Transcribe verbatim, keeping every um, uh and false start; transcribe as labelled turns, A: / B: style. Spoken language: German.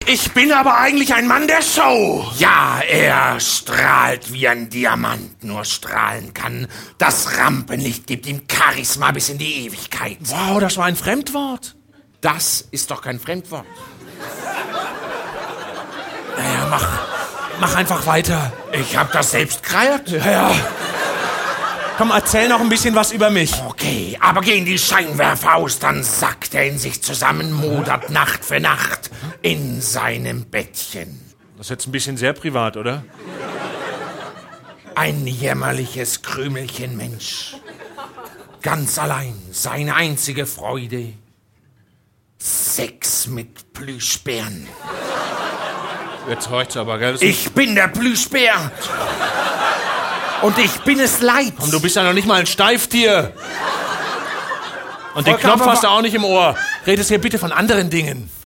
A: Ich bin aber eigentlich ein Mann der Show.
B: Ja, er strahlt wie ein Diamant nur strahlen kann. Das Rampenlicht gibt ihm Charisma bis in die Ewigkeit.
A: Wow, das war ein Fremdwort.
B: Das ist doch kein Fremdwort.
A: Naja, mach, mach einfach weiter.
B: Ich hab das selbst kreiert.
A: Ja, ja. Komm, erzähl noch ein bisschen was über mich.
B: Okay, aber gehen die Scheinwerfer aus, dann sackt er in sich zusammen, modert Nacht für Nacht in seinem Bettchen.
A: Das ist jetzt ein bisschen sehr privat, oder?
B: Ein jämmerliches Krümelchen Mensch. Ganz allein, seine einzige Freude. Sex mit Plüschbären.
A: Jetzt hört's aber, gell?
B: Ich bin der Plüschbär. Und ich bin es leid.
A: Komm, du bist ja noch nicht mal ein Steiftier. Und den
B: Volker,
A: Knopf
B: aber
A: hast du auch nicht im Ohr. Redest hier bitte von anderen Dingen.